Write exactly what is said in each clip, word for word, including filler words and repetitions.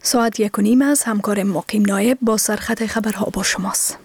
ساعت یک و نیم از همکار مقیم نایب با سرخط خبرها با شماست.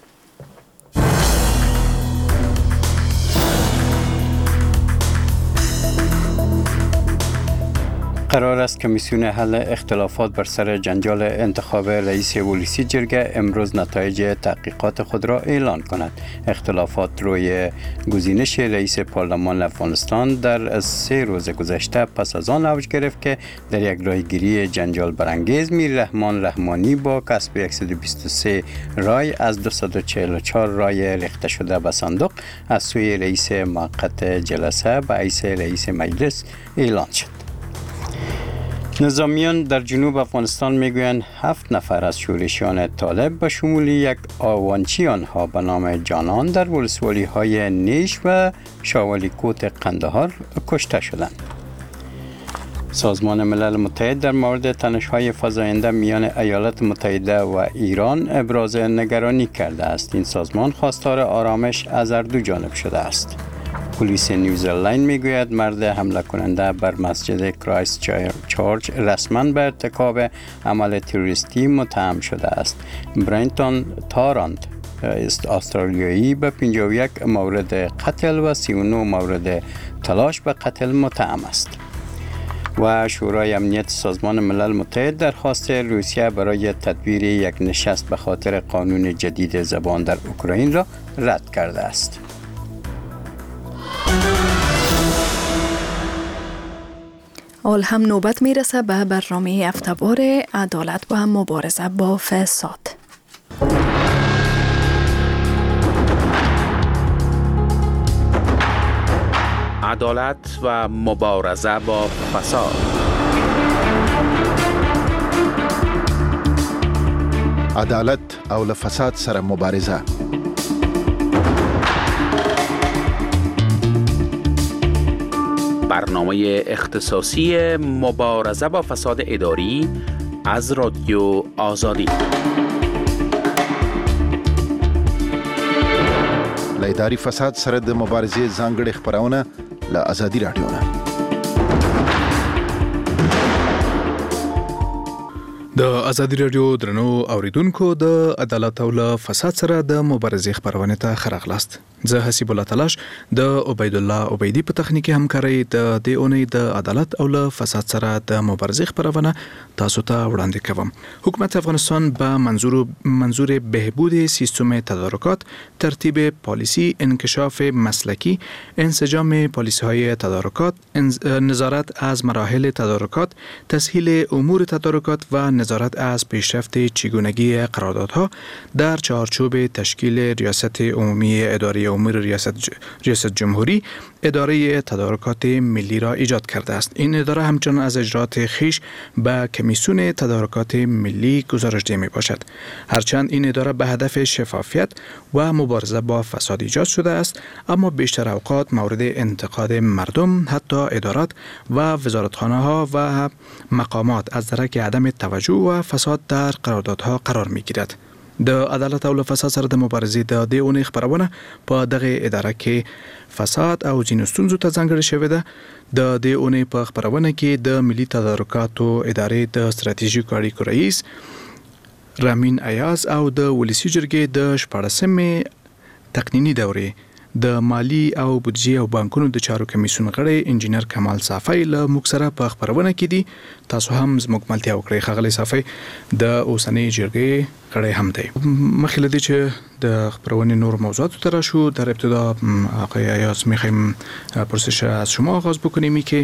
قرار است کمیسیون حل اختلافات بر سر جنجال انتخاب رئیس ولسی جرگه امروز نتایج تحقیقات خود را اعلان کند. اختلافات روی گزینش رئیس پارلمان افغانستان در سه روز گذشته پس از آن اوج گرفت که در یک راهگیری جنجال برانگیز میر رحمان رحمانی با کسب صد و بیست و سه رای از دویست و چهل و چهار رای ریخته شده به صندوق از سوی رئیس موقت جلسه به حیث رئیس مجلس اعلان شد. نظامیان در جنوب افغانستان میگویند هفت نفر از شورشیان طالب به شمول یک آوانچی آنها به نام جانان در ولسوالی های نیش و شاولی کوت قندهار کشته شدند. سازمان ملل متحد در مورد تنش‌های فزاینده میان ایالات متحده و ایران ابراز نگرانی کرده است. این سازمان خواستار آرامش از هر دو جانب شده است. پلیس نیوزلند میگوید مرد حمله کننده بر مسجد کرایست چارچ رسما به ارتکاب عمل تروریستی متهم شده است. برنتون تارانت است استرالیایی به پنجاه و یک مورد قتل و سی و نه مورد تلاش به قتل متهم است. و شورای امنیت سازمان ملل متحد درخواست روسیه برای تدبیر یک نشست به خاطر قانون جدید زبان در اوکراین را رد کرده است. حال هم نوبت میرسه به برنامه هفته‌وار عدالت و مبارزه با فساد. عدالت و مبارزه با فساد. عدالت او له فساد سره مبارزه. برنامه اختصاصی مبارزه با فساد اداری از رادیو آزادی. له اداري فساد سره د مبارزې ځانګړي خبرونه له آزادي رادیو نه. د آزادي رادیو درنو اوریدونکو د عدالت او له فساد سره د مبارزې خبرونه ته خراغلاست. زه حسیب الله تلاش د عبید الله عبیدی په تخنیکی همکاري د دې اونۍ د عدالت او له فساد سره د مبارزې خبرونه تاسو ته وړاندې کوم. حکومت افغانستان به منظور منظور بهبود سیستم تدارکات، ترتیب پالیسی، انکشاف مسلکی، انسجام پالیسی‌های تدارکات، نظارت از مراحل تدارکات، تسهیل امور تدارکات و نظارت از پیشرفت چگونگی قراردادها در چارچوب تشکیل ریاست عمومی اداره امور ریاست ریاست جمهوری اداره تدارکات ملی را ایجاد کرده است. این اداره همچنان از اجرات خیش به کمیسیون تدارکات ملی گزارش داده می باشد. هرچند این اداره به هدف شفافیت و مبارزه با فساد ایجاد شده است، اما بیشتر اوقات مورد انتقاد مردم، حتی ادارات و وزارتخانه ها و مقامات از درک عدم توجه و فساد در قراردادها قرار می گیرد. د عدالت او فساد سره د مبارزې د دې اونۍ خبرونه په دغه اداره کې فساد او ځینو ستونزو ته ځانګړې شوې ده. د دې اونۍ په خبرونه کې د ملي تدارکاتو ادارې د ستراتیژیکو اړیکو رئیس رامین ایاز او د ولسی جرګې د شپاړسمې تقنینی دورې د مالی او بودجې او بانکونو د چارو کمیسیون غړی انجینر کمال صافی له موږ سره په خبرونه کې دي. تاسو هم زموږ ملتیا وکړئ. ښاغلی صافی د اوسنۍ جرګې غړی هم دی. مخکې له دې چې د خبرونې نور موضوعاتو ته راشو، در ابتدا آقای ایاز میخوایم پرسش از شما آغاز بکنیم که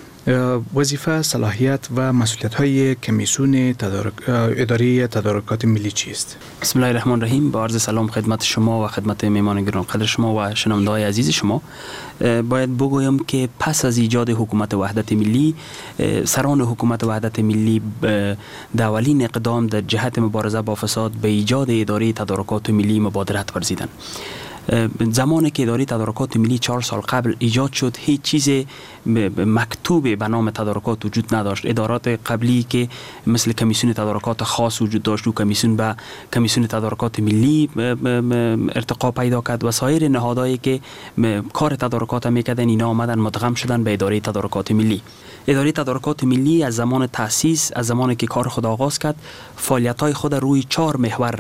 وظیفه، صلاحیت و مسئولیت های کمیسیون تدارک اداره تدارکات ملی چیست؟ بسم الله الرحمن الرحیم. با عرض سلام خدمت شما و خدمت میهمان گرانقدر شما و شنونده‌های عزیز شما. باید بگویم که پس از ایجاد حکومت وحدت ملی، سران حکومت وحدت ملی در اولین اقدام در جهت مبارزه با فساد به ایجاد اداره تدارکات ملی مبادرت ورزیدند. زمانی که اداره تدارکات ملی چهار سال قبل ایجاد شد هیچ چیز مکتوب به نام تدارکات وجود نداشت. ادارات قبلی که مثل کمیسیون تدارکات خاص وجود داشت و کمیسیون به کمیسیون تدارکات ملی ارتقا پیدا کرد و سایر نهادهایی که کار تدارکات میکردن اینا آمدن مدغم شدن به اداره تدارکات ملی. اداره تدارکات ملی از زمان تأسیس، از زمانی که کار خود آغاز کرد، فعالیت‌های خود روی چهار محور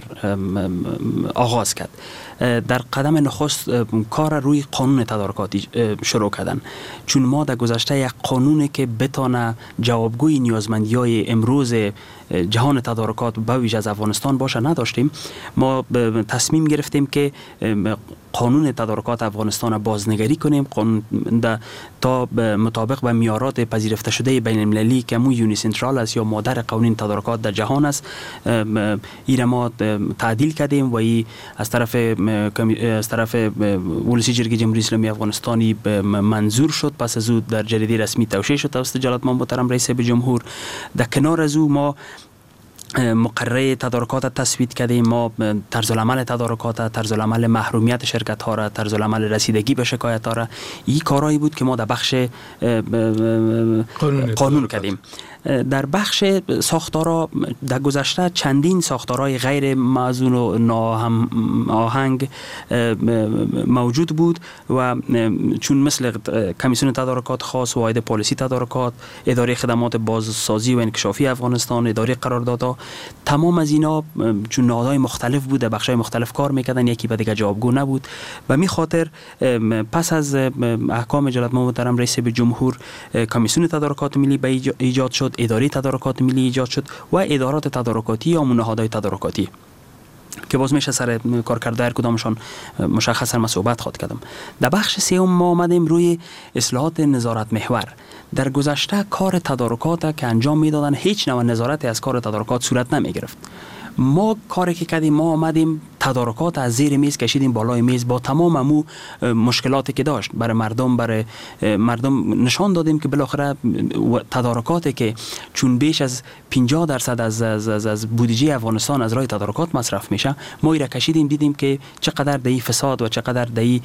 آغاز کرد. در قدم نخست کار روی قانون تدارکاتی شروع کردن، چون ما در گذشته یک قانونی که بتانه جوابگوی نیازمندی‌های امروز جهان تدارکات به ویژه از افغانستان باشه نداشتیم. ما تصمیم گرفتیم که قانون تدارکات افغانستان بازنگری کنیم، قانون تا مطابق به معیارات پذیرفته شده بین المللی که مو یونی سنترال است یا مادر قوانین تدارکات در جهان است، این ما تعدیل کردیم و ای از طرف از طرف ولسی جرگه جمهوری اسلامی افغانستانی منظور شد. پس از او در جریده رسمی توشیح شد توسط جلالت مام محترم رئیس جمهور. در کنار از او ما مقرره تدارکات تصویب کردیم، ما طرز العمل تدارکات، طرز العمل محرومیت شرکت ها را، طرز العمل رسیدگی به شکایت ها را، این کارهایی بود که ما در بخش قانون, قانون کردیم. در بخش ساختارا در گذشته چندین ساختارهای غیر موزون و ناهم آهنگ موجود بود و چون مثل کمیسیون تدارکات خاص، واحد پالیسی تدارکات، اداره خدمات بازسازی و انکشافی افغانستان، اداره قراردادها، تمام از اینا چون نهادهای مختلف بود، در بخش‌های مختلف کار میکردن، یکی به دیگه جوابگو نبود. و می خاطر پس از احکام جلالت مام محترم رئیس جمهور کمیسیون تدارکات ملی به ایجاد شد، اداره تدارکات ملی ایجاد شد و ادارات تدارکاتی یا نهادهای تدارکاتی که باز میشه سر کارکرد هر کدامشان مشخصا من صحبت خواهد کردم. در بخش سوم ما آمدیم روی اصلاحات نظارت محور. در گذشته کار تدارکات که انجام میدادن هیچ نوع نظارتی از کار تدارکات صورت نمی گرفت. ما کاری که کردیم، ما آمدیم تدارکات از زیر میز کشیدیم بالای میز با تمام امو مشکلاتی که داشت برای مردم برای مردم نشان دادیم که بالاخره تدارکاتی که چون بیش از پنجاه درصد از از از, از بودجه افغانستان از راه تدارکات مصرف میشه، ما ایرا کشیدیم، دیدیم که چقدر دهی فساد و چقدر دهی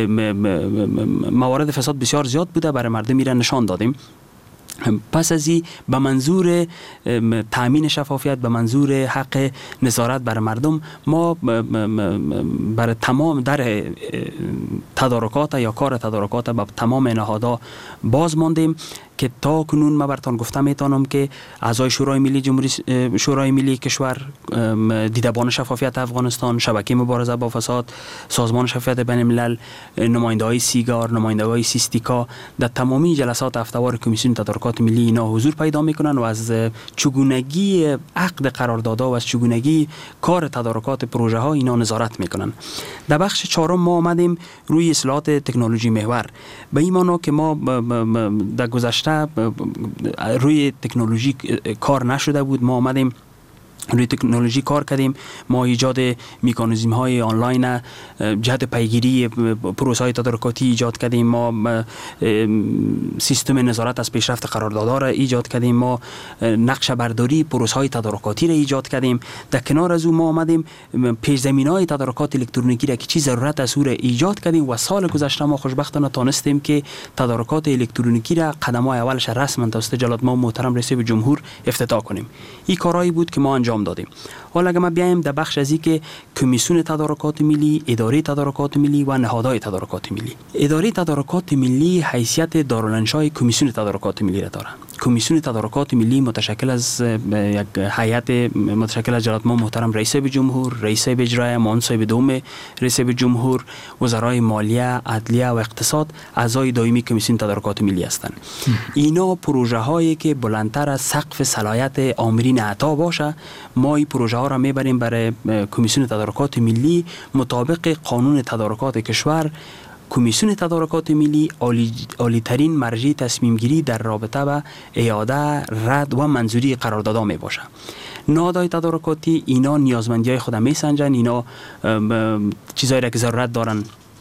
موارد فساد بسیار زیاد بوده، برای مردم ایرا نشان دادیم. پس از این به منظور تامین شفافیت، به منظور حق نظارت بر مردم، ما بر تمام در تدارکات یا کار تدارکات به تمام نهادها باز ماندیم که تا کنون من براتون گفتم میتونم که اعضای شورای ملی جمهوری شورای ملی کشور، دیدبان شفافیت افغانستان، شبکه مبارزه با فساد، سازمان شفافیت بین الملل، نماینده‌های سیگار، نماینده‌های سیستیکا در تمامی جلسات هفته‌وار کمیسیون تدارکات ملی اینا حضور پیدا میکنن و از چگونگی عقد قراردادها و از چگونگی کار تدارکات پروژه ها اینا نظارت میکنن. در بخش چهارم ما آمدیم روی اصلاحات تکنولوژی محور. به این معنی که ما در گذشته روی تکنولوژی کار نشده بود، ما آمدیم روی تکنولوژی کار کردیم. ما ایجاد مکانیزم های آنلاین جهت پیگیری پروسه های تدارکاتی ایجاد کردیم. ما سیستم نظارت از پیشرفت قراردادها را ایجاد کردیم. ما نقشه برداری پروسه های تدارکاتی را ایجاد کردیم. در کنار از او ما آمدیم پیش زمینه های تدارکات الکترونیکی را که چی ضرورت است او را ایجاد کردیم و سال گذشته ما خوشبختانه تانستیم که تدارکات الکترونیکی را قدم های اولش رسما توسط جلالت مام محترم رئیس جمهور افتتاح کنیم. این کارهایی بود که ما انجام دادیم. حالا اگه ما بیایم در بخش ازی که کمیسیون تدارکات ملی، اداره تدارکات ملی و نهادهای تدارکات ملی. اداره تدارکات ملی حیثیت دارالانشای کمیسیون تدارکات ملی را دارد. کمیسیون تدارکات ملی متشکل از یک هیئت متشکل از جلالت مام محترم رئیس جمهور، رئیس اجرایی، معاون صاحب دوم رئیس جمهور، وزرای مالیه، عدلیه و اقتصاد اعضای دائمی کمیسیون تدارکات ملی هستند. اینا پروژه هایی که بلندتر از سقف صلاحیت آمرین عطا باشه، ما این پروژه ها را میبریم برای کمیسیون تدارکات ملی مطابق قانون تدارکات کشور. کمیسیون تدارکات ملی عالی, عالی ترین مرجع تصمیم گیری در رابطه با اعاده، رد و منظوری قراردادها می باشه. نهادهای تدارکاتی اینا نیازمندی های خود می سنجن، اینا چیزایی را که ضرورت دارن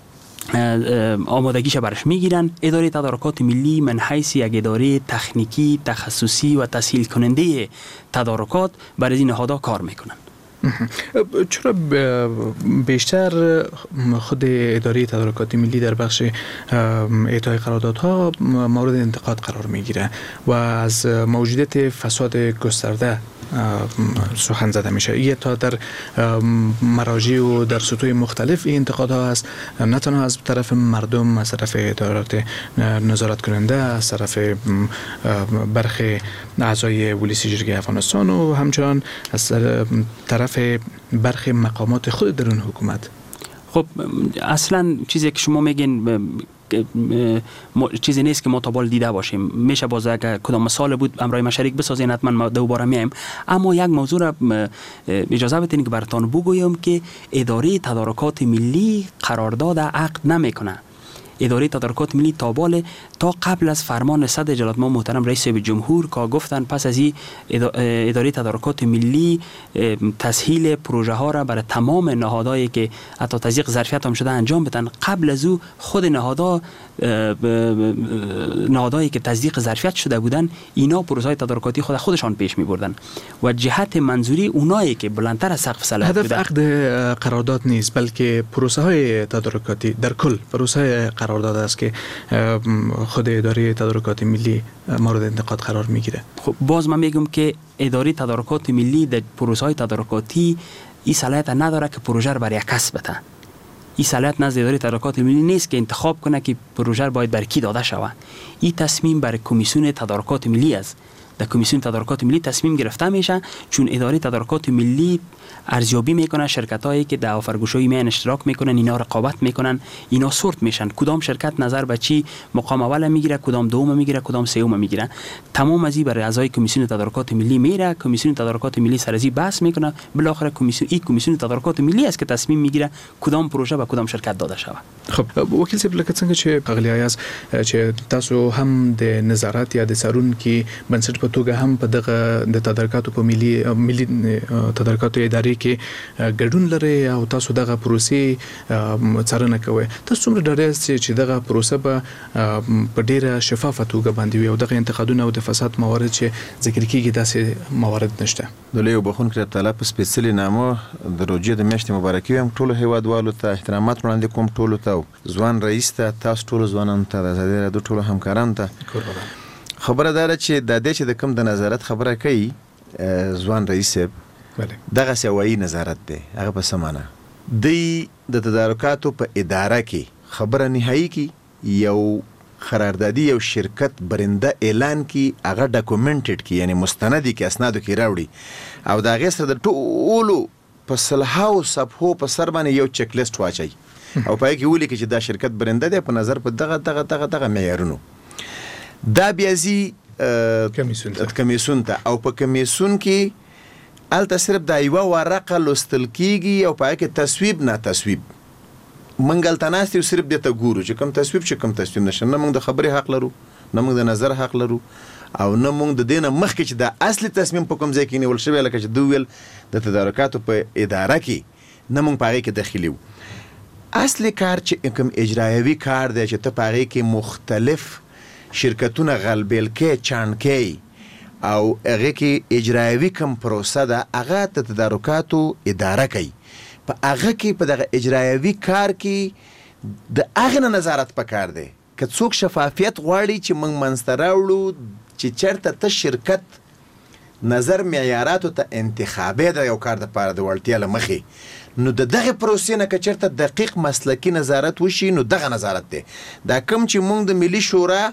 آمادگیش برش میگیرن. اداره تدارکات ملی من حیث یک اداره تکنیکی، تخصصی و تسهیل کننده تدارکات برای این نهادها کار میکنن. چرا بیشتر خود اداره تدارکات ملی در بخش اعطای قراردادها مورد انتقاد قرار میگیره و از موجودیت فساد گسترده سخن زده میشه؟ یه تا در مراجع و در سطوح مختلف این انتقادها هست، نه تنها از طرف مردم، از طرف ادارات نظارت کننده، از طرف برخی اعضای ولسی جرگه افغانستان و همچنان از طرف برخی مقامات خود درون حکومت. خب اصلا چیزی که شما میگین چیزی نیست که ما تا بال دیده باشیم. میشه باز اگر کدام مثال بود امرای ما شریک بسازین، حتما ما دوباره میایم. اما یک موضوع را اجازه بدین که براتون بگویم که اداره تدارکات ملی قرارداد عقد نمیکنه. اداره تدارکات ملی تا بال تا قبل از فرمان صدر جلالت ما محترم رئیس جمهور که گفتن پس از این اداره تدارکات ملی تسهیل پروژه ها را برای تمام نهادهایی که حتی تزریق ظرفیت هم شده انجام بدن. قبل از او خود نهادها نهادهایی که تزریق ظرفیت شده بودن اینا پروژه های تدارکاتی خود خودشان پیش می بردن و جهت منظوری اونایی که بلندتر از سقف صلاحیت هدف عقد قرارداد نیست، بلکه پروسه های تدارکاتی در کل پروسه قرارداد است که خود اداره تدارکات ملی مورد انتقاد قرار میگیره. خب باز من میگم که اداره تدارکات ملی در پروسه های تدارکاتی این صلاحیت نداره که پروژه را برای کس بده. این صلاحیت نزد اداره تدارکات ملی نیست که انتخاب کنه که پروژه باید بر کی داده شود. این تصمیم بر کمیسیون تدارکات ملی است. در کمیسیون تدارکات ملی تصمیم گرفته میشه، چون اداره تدارکات ملی ارزیابی میکنه شرکت هایی که در آفرگوشی میان اشتراک میکنن، اینا رقابت میکنن، اینا سورت میشن کدام شرکت نظر به چی مقام اول میگیره، کدام دوم میگیره، کدام سوم میگیره. تمام از این برای اعضای کمیسیون تدارکات ملی میره، کمیسیون تدارکات ملی سر از این بحث میکنه، بالاخره کمیسیون این کمیسیون تدارکات ملی است که تصمیم میگیره کدام پروژه به کدام شرکت داده شود. خب وکیل صاحب لکه څنګه چې اغلیای از چې تاسو هم د نظارت یا د سرون کې بنسټ په توګه هم په دغه د تدارکاتو په ملي ملي تدارکاتو ادارې کې ګډون لري او تاسو دغه پروسې څارنه کوئ. تاسو څومره ډاډه یاست چې دغه پروسه به په ډیره شفافه توګه باندې وي او دغه انتقادونه او د فساد موارد چې ذکر کیږي داسې موارد نشته؟ د لوی بخښونکي تعالی په سپیشلی نامه د روجې د میاشتې مبارکي هم ټولو هیوادوالو ته احترامات وړاندې کوم، ټولو ته ځوان رئیس ته، تاسو ټولو ځوانانو ته، د ازادي راډیو ټولو همکارانو ته خبره ده چې د دې چې د کوم د نظارت خبره کوي ځوان رئیس صاحب دغه سوایي نظارت دی، هغه په سمانه دی د تدارکاتو په اداره کې خبره نهایی کی یو قراردادي یو شرکت برنده اعلان کی، هغه ډاکومنټډ کی، یعنی مستندی کی، اسنادو کی راوړي او دا غي سره د ټولو په صلاحو صفحو په سر باندې یو چک لیست واچي او پای کې ولي کې چې دا شرکت برنده دی په نظر په دغه دغه دغه دغه معیارونو دا بیا زی کمیسیون ته کمیسیون ته او په کمیسیون کې الته صرف دا یو ورقه لوستل کیږي او پای کې تصویب نه تصویب منګل تناستي صرف د ته ګورو چې کوم تصویب چې کوم تصویب نشه، نه موږ د خبرې حق لرو، نه موږ د نظر حق لرو او نه موږ د دینه مخکې چې د اصلي تصمیم په کوم ځای کې نیول شوی لکه چې دویل د تدارکاتو په اداره کې نه موږ پاره کې داخلي وو. اصلي کار چې کوم اجرایوي کار دی چې ته پاره کې مختلف شرکتونه غلبیل کې چانکې او هغه کې اجرایوي کوم پروسه ده هغه د تدارکاتو اداره کوي. په هغه کې په دغه اجرایوي کار کې د هغه نظارت پکار دی که څوک شفافیت غواړي چې موږ منځته راوړو چې چېرته ته شرکت نظر معیاراتو ته انتخابي د یو کار دپاره د وړتیا له مخې نو د دغه پروسې نه که چېرته دقیق مسلکي نظارت وشي نو دغه نظارت دی. دا کوم چې موږ د ملي شورا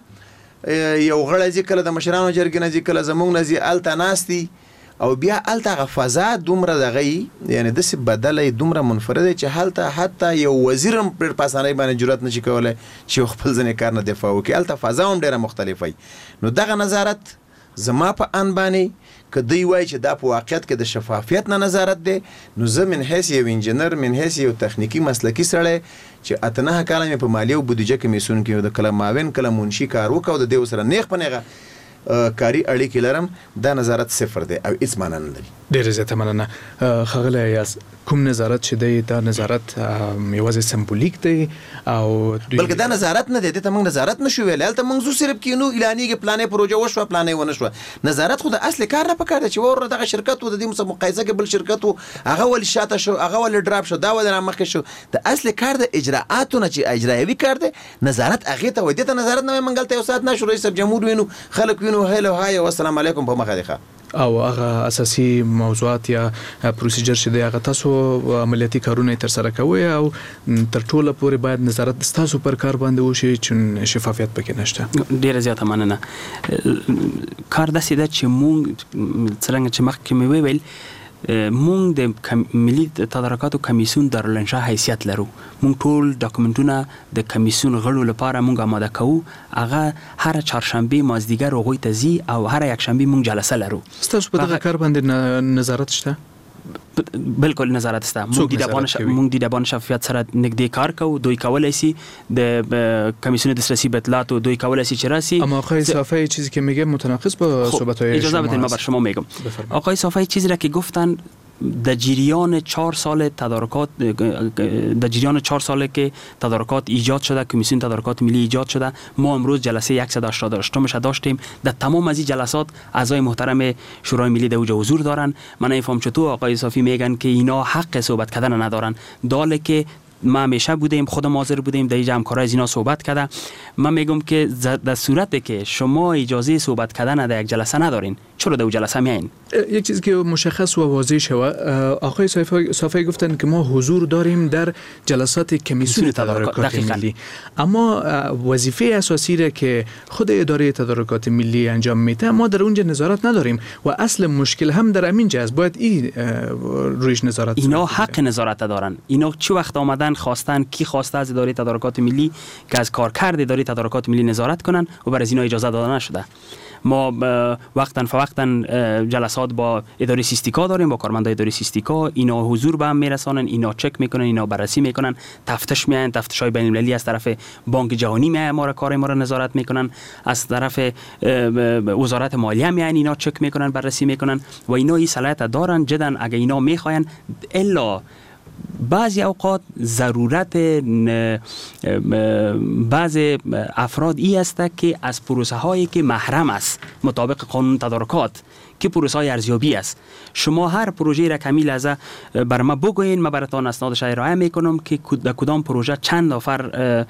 یو غړی ځي کله د مشرانو جرګې نه ځي کله زموږ نه ځي هلته ناست دي او بیا هلته هغه فضا دومره دغه یي یعنې داسې بدله یې دومره منفرده یي چې هلته حتی یو وزیر هم ډېر په اسانۍ باندې جرات نشي کولی چې یو خپل ځینې کار نه دفاع وکړي. هلته فضا هم ډېره مختلفه وي. نو دغه نظارت زما په ان باندې که دوی وایي چې دا په واقعیت کې د شفافیت نه نظارت دی نو زه من حیث یو انجینر من حیث یو تخنیکي مسلکي سړی چې اته نهه کاله مې په مالیه او بودیجه کمیسیون کې د کله معاون کله منشي کار وکړ او د دې سره نیغ په نیغه کاری اړیکې لرم دا نظارت صفر دی او هیڅ معنا نه لري. ډېر زیاته مننه ښاغلی ایاز. کوم نظارت چې دی دا نظارت یوازې سمبولیک دی او بلکې دا نظارت نه دی، دته موږ نظارت نشو ویلی، هلته موږ زو صرف کینو اعلانېږي پلانې پروژه وشوه پلانې ونه شوه. نظارت خو د اصل کار نه پکار دی چې وره دغه شرکت و د دې سره مقایسه کې بل شرکت و هغه ولې شاته شو هغه ولې ډراپ شو دا ولې رامخکې شو. د اصل کار د اجراءاتو نه چې اجرایوي کار دی نظارت هغې ته وایي. دې ته نظارت نه وایي. موږ هلته یو ساعت ناشو رئیس صاحب جمهور وینو خلک وینو هیلو های او السلام علیکم په مخه دی ښه. او هغه اساسي موضوعات یا پروسیجر چې دی هغه تاسو عملیاتي کارونه تر سره کوئ او تر ټوله پورې باید نظارت ستاسو پر کار باندې وشي چې شفافیت پکې نشته. ډیره زیاته مننه. کار داسې ده چې مونږ څرنګه چې مخکې مې وویل مونږ د ملي تدارکاتو کمیسیون دارالانشا حیثیت لرو. مونږ ټول ډاکومنټونه د کمیسیون غړو لپاره مونږ آماده کوو. هغه هر چهارشنبه مازدیګر هغوی ته ځي او هر یکشنبه مونږ جلسه لرو. ستاسو په دغه کار باندې نظارت شته؟ بالکل نظارت شته. مونږ د دبان مونږ د دبان شفافیت سره نږدې کار کوو. دوی کولای شي د کمیسیون دسترسی به اطلاعات دوی کولای شي چې راسي. اما آقای صافی چیزی که میگه متناقض با صحبت‌های شما. اجازه بدید ما بر شما میگم. آقای صافی چیزی را که گفتن در جریان چهار سال تدارکات در جریان چهار ساله که تدارکات ایجاد شده کمیسیون تدارکات ملی ایجاد شده ما امروز جلسه صد و هشتاد و هشت مش داشتیم. در تمام از این جلسات اعضای محترم شورای ملی در اوج حضور دارن. من نمیفهم چطور آقای صافی میگن که اینا حق صحبت کردن ندارن. داله که ما همیشه بودیم خودم حاضر بودیم در اینجا همکارای از اینا صحبت کرده. من میگم که در صورتی که شما اجازه صحبت کردن در یک جلسه ندارین چرا در جلسه میاین؟ یک چیزی که مشخص و واضح شود آقای صافی صافی گفتن که ما حضور داریم در جلسات کمیسیون تدارکات ملی اما وظیفه اساسی را که خود اداره تدارکات ملی انجام میده ما در اونجا نظارت نداریم و اصل مشکل هم در همین جاست. باید این رویش نظارت اینا حق نظارت دارن. اینا چه وقت آمدن خواستن کی خواسته از اداره تدارکات ملی که از کارکرد اداره تدارکات ملی نظارت کنن و برای اینا اجازه داده نشده. ما وقتا فوقتا جلسات با اداره سیستیکا داریم با کارمندای اداره سیستیکا. اینا حضور به هم میرسانن اینا چک میکنن اینا بررسی میکنن تفتیش میان تفتیشای بین المللی از طرف بانک جهانی میان ما را کار ما را نظارت میکنن از طرف وزارت مالیه میان اینا چک میکنن بررسی میکنن و اینا این صلاحیت دارن جدا اگه اینا میخواین الا بعضی اوقات ضرورت بعضی افراد ای است که از پروسه هایی که محرم است مطابق قانون تدارکات که پروسه های ارزیابی است شما هر پروژه را کمیل از بر ما بگوین ما براتون اسنادش ارائه میکنم که در کدام پروژه چند نفر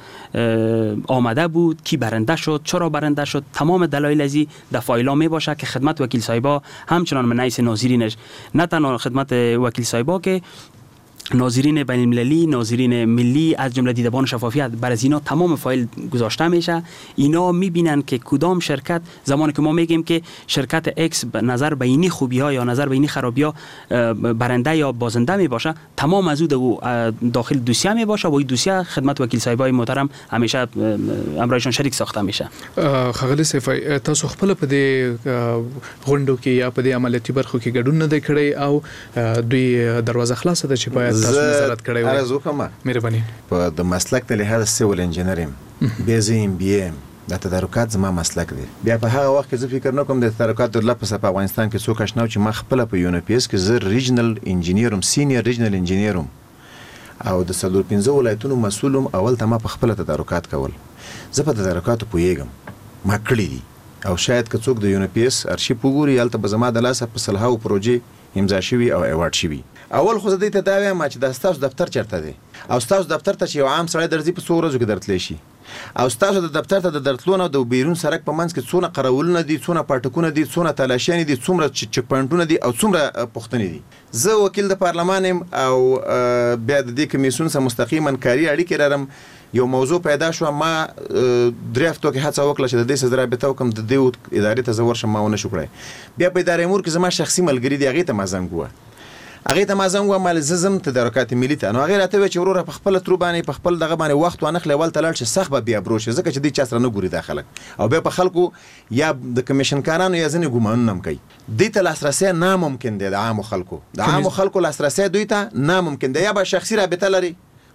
آمده بود کی برنده شد چرا برنده شد تمام دلایل ازی در فایلا می باشه که خدمت وکیل صاحبا همچنان من رئیس ناظرینش نه تنها خدمت وکیل صاحبا که ناظرین بین المللی ناظرین ملی از جمله دیدبان شفافیت بر از اینا تمام فایل گذاشته میشه. اینا میبینن که کدام شرکت زمانی که ما میگیم که شرکت اکس نظر به اینی خوبی ها یا نظر به اینی خرابی ها برنده یا بازنده می باشه تمام از او داخل دوسیه می باشه و این دوسیه خدمت وکیل صاحبای محترم همیشه امرایشان شریک ساخته میشه. خغلی صفای تاسو خپل په دې غونډو کې یا په دې عملیاتي برخو کې ګډون نه کړی او دوی دروازه خلاصه ده چې باید تاسو نظارت کړی وي. ارزو کوم مهرباني په د مسلک ته لحاظ سیول انجینریم بیزیم بیم د تدارکات زما مسلک دی. بیا په هغه وخت کې زه فکر نه کوم د تدارکات د لپاره په افغانستان کې څوک آشنا چې ما خپل په یو ان پی اس کې زه ریجنل انجینیرم سینیئر ریجنل انجینیرم او د څلور پنځه ولایتونو مسؤلم. اول ته ما په خپل تدارکات کول زه په تدارکاتو پوهیږم ما کړی دي او شاید که څوک د یو ان پی اس ارشیف وګوري هلته به زما د لاسه په سلهاو پروژې امضا شوي او ایوارډ شوي. اول خو زه دې ته دا وایم چې دا ستاسو دفتر چېرته دی او ستاسو دفتر ته چې یو عام سړی درځي په څو ورځو کې درتلی شي او ستاسو د دفتر ته د درتلو نه د بیرون سړک په منځ کې څونه قراولونه دي څونه پاټکونه دي څونه تلاشیانې دي څومره چک پوینټونه دي او څومره پوښتنې دي. زه وکیل د پارلمان یم او بیا د دې کمیسیون سره مستقیما کاري اړیکې لرم. یو موضوع پیدا شو ما درې هفتو کې هڅه وکړه چې د دې سره رابطه وکړم د دې ادارې ته زه ورشم ما ونه شو کړی. بیا په ادارې امور کې زما شخصي ملګري دي هغې ته ما زنګ ووه هغې ته ما زنګ ووه ما زه ځم تدارکات ملي ته نو هغې راته وویل چې وروره په خپله ترو باندې په خپل دغه باندې وخت وانخلې اول ته لاړ شي سخت به بیا برو شي ځکه چې دوی چا سره نه ګوري دا خلک او بیا په خلکو یا د کمیشنکارانو یا ځینې ګمانونه هم کوي. دوی ته لاسرسی ناممکن دی د عامو خلکو د عامو خلکو لاسرسی دوی ته ناممکن دی. یا به شخصي رابطه لري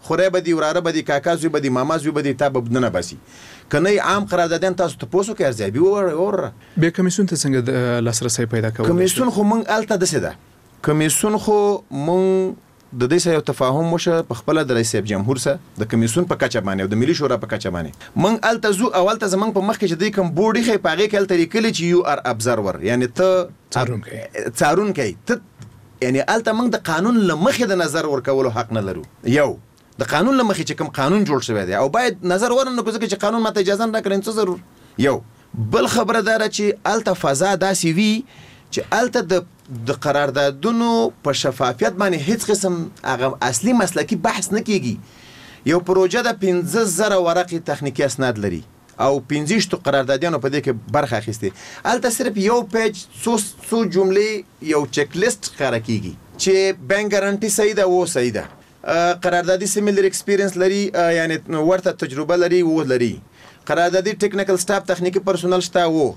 خورای به دي وراره به دي کاکا زوی به دي ماما زوی به دي تا به نه باسي کنه عام قراردادیان تاسو ته پوسو کې ارزیابي اور به کمیسیون ته څنګه د لاسرسي پیدا کوي؟ کمیسیون خو مونږ الته دسه ده کمیسیون خو مونږ د دې سره یو تفاهم وشه په خپل د رئیس جمهور سره د کمیسیون په کچه باندې او د ملي شورا په کچه باندې مونږ الته زو اولته زمنګ په مخ کې چې د کوم بورډي خې پاغه کې الته لیکل چې یو ار ابزرور یعنی ته څارون کوي څارون کوي ته یعنی الته مونږ د قانون لمخې د نظر ورکولو حق نه لرو یو د قانون لمخې چې کوم قانون جوړ شوی دی او باید نظر ورنه کوزه چې قانون ماته اجازه نه کړي څه ضرور یو بل خبره دار چې الته فضا داسي وی چې الته د د قراردادونو په شفافیت باندې هیڅ قسم هغه اصلي مسلکی بحث نه کیږي یو پروژه د پنځه زره ورقې تخنیکی اسناد لري او پنځه شتو قراردادیانو په دې کې برخه اخیسته الته صرف یو پیج څو څو جملې یو چک لیست ښکاره کیږي چې بانک ګارانټي صحیح ده و صحیح ده قراردادي سیمیلر ایکسپیرینس لري یعنی ورته تجربه لري و لري قراردادي ټیکنیکل سټاف تخنیکی پرسونل شته و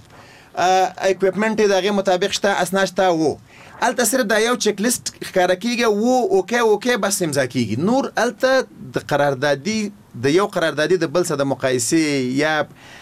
اکوپمنت دغه مطابق شته اسناد شته وو الته صرف دا یو چک لیست ښکاره کیږي وو اوکې اوکې بس امضا کیږي نور الته د قراردادي د یو قراردادي د بل سره د مقایسه یا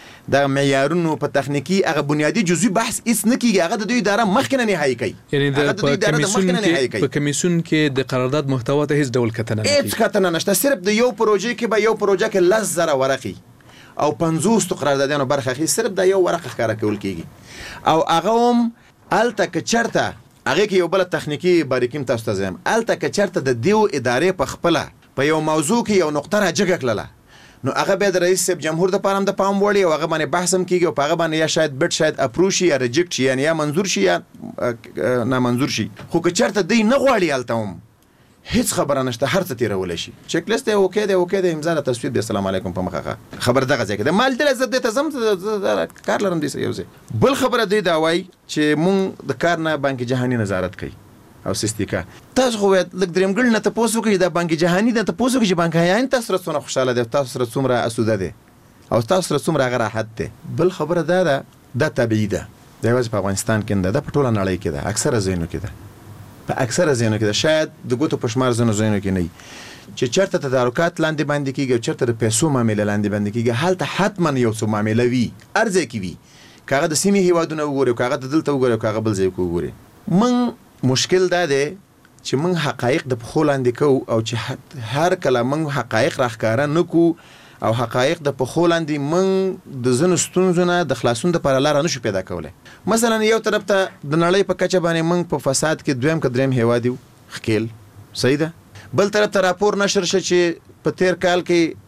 د معیارونو په تخنیکی هغه بنیادی جزئی بحث هیڅ نه کیږي هغه د دوی اداره مخکنه نهایی کوي یعنی د کمیسیون کې په کمیسیون کې د قرارداد محتوا ته هیڅ ډول کتنه نه هیڅ کتنه نشته صرف د یو پروژې کې به یو پروژه کې لس زره ورقې او پنځوس تو قراردادیانو برخه اخی صرف د یو ورقه ښکاره کول کیږي او هغه هم الته که چرته هغه کې یو بل تخنیکی باریکیم تاسو ته زم الته که چرته د دیو ادارې په خپل په یو موضوع کې یو نقطه راجګه کړله نو هغه به د رئیس جمهور د پاره د پام وړي او هغه باندې بحث هم کیږي او هغه باندې یا شاید بټ شاید اپروش یا ریجکټ شي یعنی یا منظور شي یا نه منظور شي خو که چرته دی نه غواړي الته هم هیڅ خبره نشته هر څه تیرول شي چک لیست اوکې دی اوکې دی امضا تصویر دی السلام علیکم په مخه خبر دغه ځای کې د مال دل عزت ته زم کار لرم دي یو ځای بل خبره دی دا وای چې مونږ د کار نه بانک جهانی نظارت کوي او سستیکا تاسو خو لک دریم ګل نه تاسو کوي د بانک جهانی د تاسو کوي چې بانک هیان تاسو سره څونه خوشاله دي تاسو سره څومره اسوده دي او تاسو سره څومره غراحت دي بل خبره دا ده د طبيعي ده د یوازې په افغانستان کې ده په ټوله نړۍ کې ده اکثره زینو کې ده په اکثره زینو کې ده شاید د ګوتو په شمار زینو زینو کې نه چې چرته تدارکات لاندې باندې کیږي چرته د پیسو معاملې لاندې باندې کیږي حالت حتما یو څه معاملې وي ارزه کی وي کاغه د سیمې هیوادونه وګوري کاغه د دلته وګوري کاغه بل ځای وګوري من مشکل دا ده چې من حقایق د پخو لاندې کو او چې هر کله من حقایق راخکاره نکو او حقایق د پخو لاندې من د زنو ستونزونه د خلاصون د پر لار نشو پیدا کولای مثلا یو طرف ته د نړۍ په کچه باندې من په فساد کې دویم کدریم هیوادي خکیل صحیح ده بل طرف ته راپور نشر شي چې په تیر کال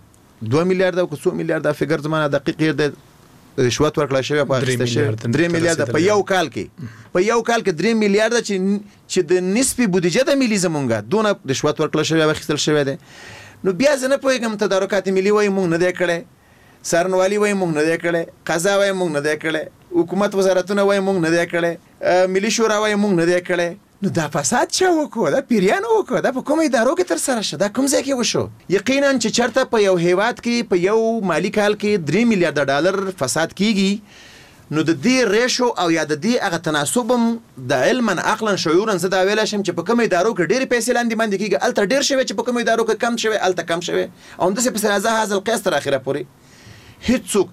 کې دوه میلیارډ او څو میلیارډ فګر زمانه دقیق دی رشوت ورکړل شوی په اخیسته شوی درې میلیارډ په یو کال کې په یو کال کې درې میلیارډ چې چې د نسبی بودیجه د ملي زمونږه دونه رشوت ورکړل شوی او اخیستل شوی دی نو بیا زه نه پوهېږم تدارکات ملي وایي مونږ نه دی کړی څارنوالي وایي مونږ نه دی کړی قضا وایي مونږ نه دی کړی حکومت وزارتونه وایي مونږ نه دی کړی ملي شورا وایي مونږ نه دی کړی نو دا فساد چا وکړو دا پیریانو وکړو دا په کومه ادارو کې تر سره شو دا کوم ځای کې وشو یقینا چې چرته په یو هیواد کې په یو مالی کال کې درې میلیارډ ډالر فساد کیږي نو د دې ریشو او یا د دې هغه تناسبم د علما عقلا شعورا زه دا ویل شم چې په کومه ادارو کې ډېر پیسې لاندې باندې کیږي الته ډېر شوی چې په کومه ادارو کې کم شوی الته کم شوی او همداسې په سرازه هاذ القیاس تر اخره پورې هیڅوک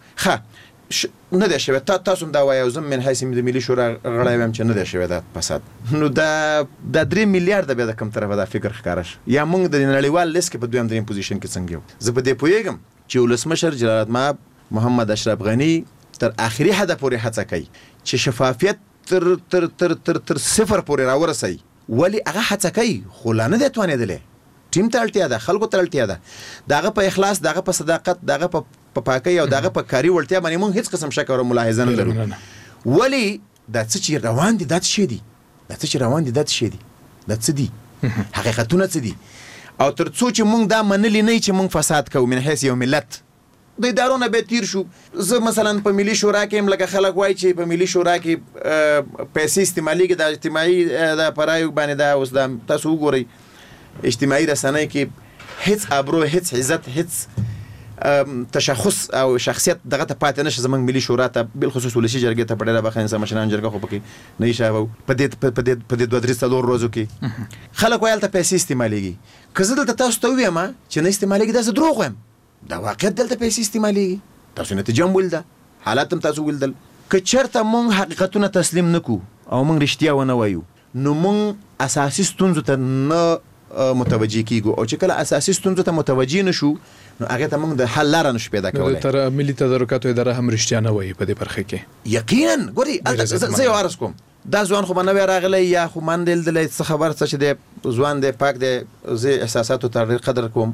ښه نه دی شوی تا تاسو دا وایو زم من حیث د ملي شورا غړی ویم چې نه دی شوی دا فساد نو دا د درې میلیارډ بیا د کوم طرفه دا فکر ښکاره شي یا موږ د نړیوال لیست کې په دویم دریم پوزیشن کې څنګه یو زه په دې پوهېږم چې ولسمشر جلالالمآب محمد اشرف غني تر اخري حد پورې هڅه کوي چې شفافیت تر تر تر تر تر صفر پورې راورسي ولی هغه هڅه کوي خو لا نه دی توانېدلی ټیم ته اړتیا ده خلکو ته اړتیا ده دغه په اخلاص دغه په صداقت دغه په پاکۍ او دغه په کاري وړتیا باندې موږ هیڅ قسم شک او ملاحظه نه لرو ولی دا څه چې روان دي دا څه شي دي دا څه چې روان دي دا څه شي دي دا څه دي حقیقتونه څه دي او تر څو چې موږ دا منلی نه چې موږ فساد کوو من حیث یو ملت د ادارونه به تیر شو زه مثلا په ملي شورا کې هم لکه خلک وایي چې په ملي شورا کې پیسې استعمالېږي د اجتماعي د پرایو باندې دا اوس دا تاسو وګورئ اجتماعي رسنۍ کې هیڅ ابرو هیڅ عزت هیڅ تشخص او شخصیت دغه ته پاتې نشه زمنګ ملي شورا ته بل خصوص ولسی جرګې ته پړه بخښنه سم مشران جرګه خو پکې نه شاو په دې په دې په دې دوه درې څلور ورځو کې خلک ویل ته پیسې استعمالېږي کزه دلته تاسو ته وایم چې نه استعمالېږي دا دروغ وایم دا واقعیت دلته پیسې استعمالېږي تاسو نتیجه ول ده حالات هم تاسو ولدل که چرته مونږ حقیقتونه تسلیم نکو او مونږ رښتیا ونه وایو نو مونږ اساسي ستونزو ته نه متوجي کیږو او چې کله اساسي ستونزو ته متوجي نشو نو هغه ته موږ د حل لار نشو پیدا کولای. تر ملي تدارکاتو اداره هم رښتیا نه وایي په دې برخه کې. یقینا ګوري زه یو عرض کوم دا ځوان خو باندې راغلی یا خو من دل دل څه خبر څه چې د ځوان د پاک د زه احساساتو تر قدر کوم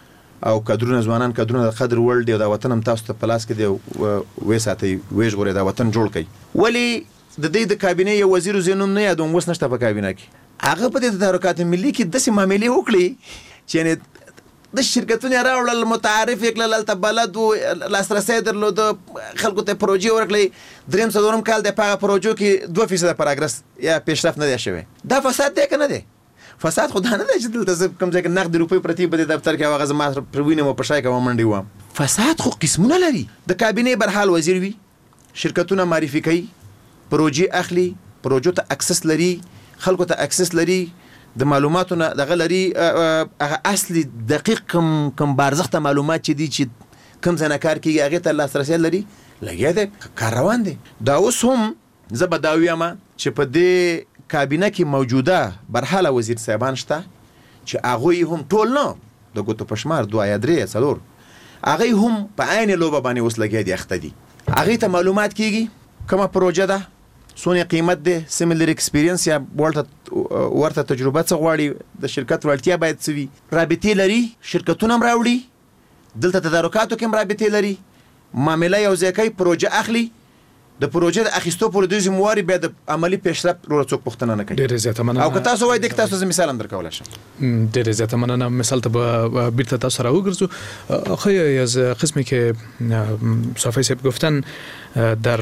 او کډرونه ځوانان کډرونه د قدر ورلد او د وطن هم تاسو ته پلاس کې دی وې ساتي وېژ غوړي د وطن جوړ کړي. ولی د دې د کابینه یو وزیر زینوم نه یادوم وس نشته په کابینه کې هغه په دې تدارکات ملي کې د سیمه ملي وکړي چې د شرکتونو راوړل متعارف کړل ته بلد او لاسرسي درلود خلکو ته پروژې ورکړي دریم څلورم کال د پاغه پروژو کې دوه فیصد پروګرس یا پیشرفت نه دی شوی. دا فساد دی کنه دی؟ فساد خو نه دی چې دلته کوم ځای کې نقد روپۍ پرتی په دفتر کې هغه زما پروینه مو پښای کوم منډي و. فساد خو قسمونه لري. د کابینه برحال وزیر وي شرکتونه معرفي کوي پروژې اخلي پروژو ته اکسس لري خلکو ته اکسس لري د معلوماتونه دغه لري هغه اصلي دقیق کم کم بارزخته معلومات چې دي چې کوم څنګه کار کوي هغه ته لاسرسي لري لګیا دي کار روان دي. دا اوس هم زبداویما چې په دې کابینه کې موجوده برحاله وزیر صاحبان شته چې هغه هم ټول نه د ګوتو پشمار دوه یا درې څلور هغه هم په عین لوبه باندې اوس لګیا دي اخته دي هغه ته معلومات کیږي کومه پروژه ده سونه قیمت ده سیمیلر ایکسپیرینس یا ورته ورته تجربه څه غواړي د شرکت ولټیا باید سوي رابطې لري شرکتونه هم راوړي دلته تدارکاتو کې هم رابطې لري معاملې یو ځکه پروژه اخلي د پروژې د اخیستو پر دوی زمواري به د عملی پیشرفت ورو څوک پښتنه نه کوي. ډېر زیاته مننه. او که تاسو وایي د تاسو مثال هم درکول شم. ډېر زیاته مننه. مثال ته بیرته تاسو راوګرځو. خیلی از قسمی که صافی صاحب گفتن در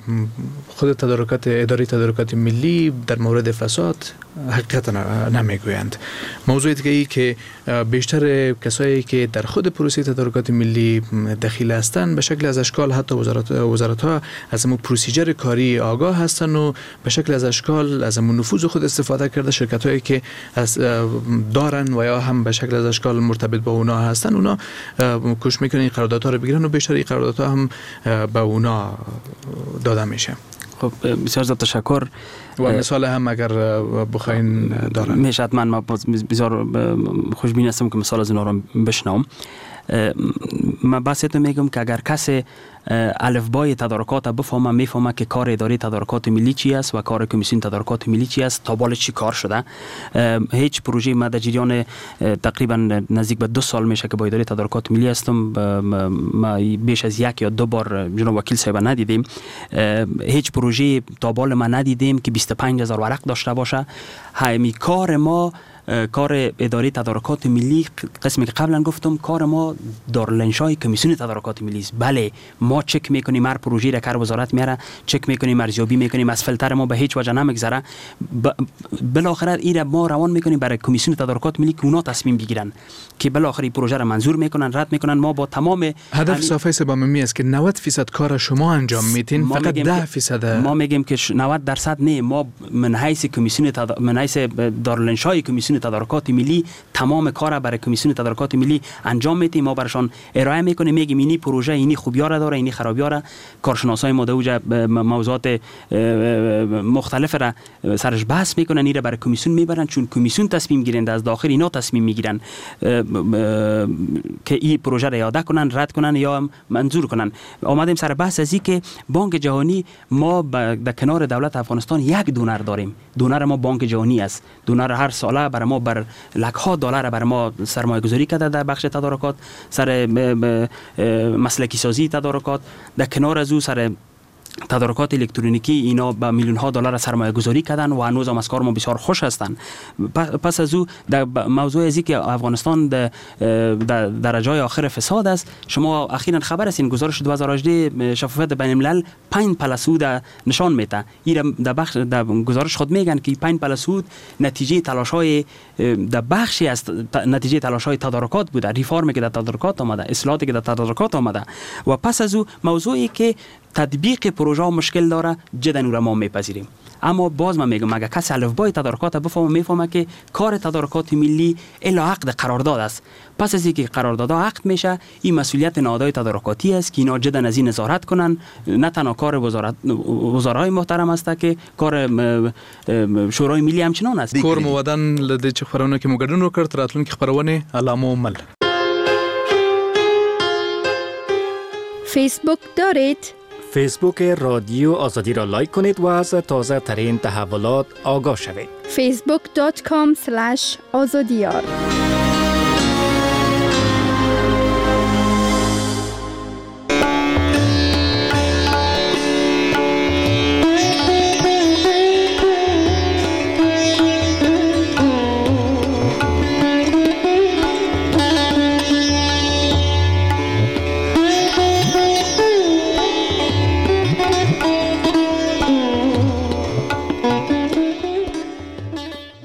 خود تدارکات اداره تدارکات ملی در مورد فساد حقیقت نمیگویند. موضوعی دیگه که بیشتر کسایی که در خود پروسه تدارکات ملی دخیل هستند به شکل از اشکال حتی وزارت وزارت ها از همون پروسیجر کاری آگاه هستند و به شکل از اشکال از همون نفوذ خود استفاده کرده شرکت هایی که از دارن و یا هم به شکل از اشکال مرتبط با اونا هستند اونا کوشش میکنن این قراردادها رو بگیرن و بیشتر این قراردادها هم به اونا داده میشه. خب بسیار زیاد تشکر. و مثال هم اگر بخواین دارن میشه حتما ما بسیار خوشبین هستم که مثال از اونا رو بشنوم. من بحثیتو میگم که اگر کسی الفبای تدارکات بفهمه میفهمه که کار اداره تدارکات ملی چی است و کار کمیسیون تدارکات ملی چی است تا بال چی کار شده. هیچ پروژه ما در جریان تقریبا نزدیک به دو سال میشه که با اداره تدارکات ملی هستم ما بیش از یک یا دو بار جناب وکیل صاحب ندیدیم هیچ پروژه تا بال ما ندیدیم که بیست و پنج هزار ورق داشته باشه. همین کار ما کار اداره تدارکات ملی قسمی که قبلا گفتم کار ما دارالانشای کمیسیون تدارکات ملی است. بله ما چک میکنیم هر پروژه را کار وزارت میاره چک میکنیم ارزیابی میکنیم از فیلتر ما به هیچ وجه نمیگذره بالاخره این را ما روان میکنیم برای کمیسیون تدارکات ملی که اونا تصمیم بگیرن که بالاخره پروژه را منظور میکنن رد میکنن. ما با تمام هدف صافی سباممی است که نود درصد کار شما انجام میدین فقط ده درصد ما میگیم که نود درصد نه ما من حیث کمیسیون تد... من حیث دارالانشای کمیسیون تدارکات ملی تمام کار برای کمیسیون تدارکات ملی انجام میدیم. ما برشان ارائه میکنیم میگیم اینی پروژه اینی خوبی‌ها را داره اینی خرابی‌ها را کارشناسای ما دوجا موضوعات مختلف را سرش بحث میکنن این را برای کمیسیون میبرن چون کمیسیون تصمیم گیرنده از داخل اینا تصمیم میگیرن که این پروژه را اعاده کنن رد کنن یا منظور کنن. آمدیم سر بحث از این که بانک جهانی ما در کنار دولت افغانستان یک دونر داریم. دونر ما بانک جهانی است. دونر هر ساله برای ما بر لک ها دلار برای ما سرمایه گذاری کرده در بخش تدارکات سر مسلکی سازی تدارکات در کنار از او سر تدارکات الکترونیکی اینا به میلیون ها دلار سرمایه گذاری کردن و هنوز هم از کار ما بسیار خوش هستند. پس از او در موضوع ازی که افغانستان در درجه آخر فساد است، شما اخیراً خبر هستین گزارش دو هزار و هجده شفافیت بین الملل پنج پلسود نشان میده. این در بخش در گزارش خود میگن که پنج پلسود نتیجه تلاش های در بخشی از نتیجه تلاش های تدارکات بوده، ریفارمی که در تدارکات آمده، اصلاحاتی که در تدارکات آمده. و پس از او موضوعی که تطبیق پروژه مشکل داره جدا او را ما میپذیریم. اما باز من میگم اگر کسی الفبای تدارکات بفهمه میفهمه که کار تدارکات ملی الا عقد قرارداد است. پس از اینکه قرارداد عقد میشه، این مسئولیت نهادهای تدارکاتی است که اینا جدا از این نظارت کنن. نه تنها کار وزارت وزرای محترم است که کار شورای ملی همچنان است. کور مودن لدی چې خبرونه کې موګډون وکړ تر راتلونکي خبرونه علامه مل. فیسبوک دارید؟ فیسبوک رادیو آزادی را لایک کنید و از تازه ترین تحولات آگاه شوید. فیسبوک دات کام اسلش آزادیار